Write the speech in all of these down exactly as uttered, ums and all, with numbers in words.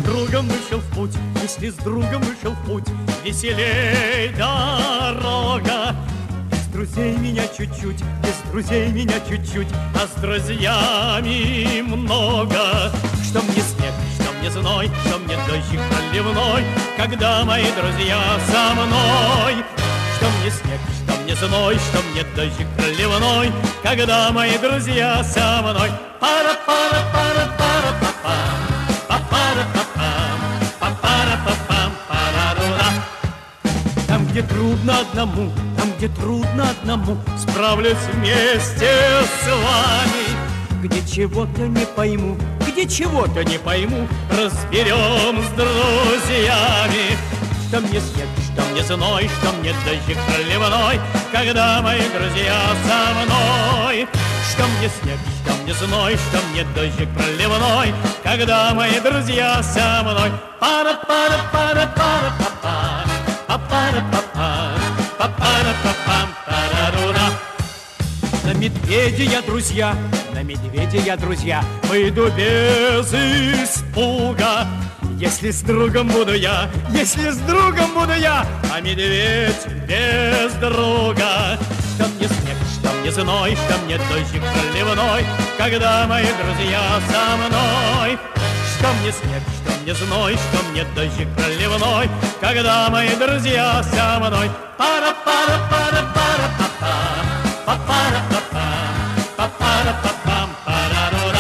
другом вышел в путь, если с другом вышел в путь, веселей дорога. Без друзей меня чуть-чуть, без друзей меня чуть-чуть, а с друзьями много. Что мне снег, что мне зной, что мне дождик проливной, когда мои друзья со мной. Что мне снег, что мне зной, что мне дождик проливной, когда мои друзья со мной. Пара-пара-пара-пара-папам, папара-папам, папара-папам, парарура. Там, где трудно одному, там, где трудно одному, справлюсь вместе с вами. Где чего-то не пойму, где чего-то не пойму, разберем с друзьями. Что мне снег, что мне зной, что мне дождик проливной, когда мои друзья со мной. Что мне снег, что мне зной, что мне дождик проливной, когда мои друзья со мной. Пара-пара-пара-пара-папа, папара-папа, папара-папам, парарура. На медведя я, друзья, на медведя я, друзья, выйду без испуга. Если с другом буду я, если с другом буду я, а медведь без друга. Что мне снег, что мне зной, что мне дождик проливной, когда мои друзья со мной. Что мне снег, что мне зной, что мне дождик проливной, когда мои друзья со мной. Пара-пара-пара-пара-папа, папара-папа, папара-папам, парарура.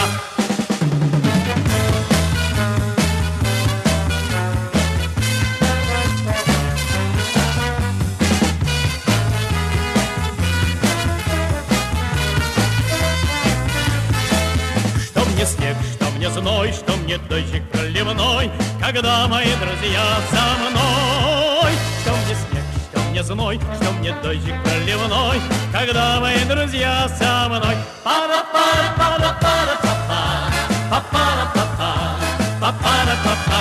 Что мне снег, что мне зной, что мне дождик проливной, когда мои друзья со мной. Что мне снег, что мне зной, что мне дождик проливной, когда мои друзья со мной. Пара-пара-пара-пара-папа, папара-папа, папара-папа.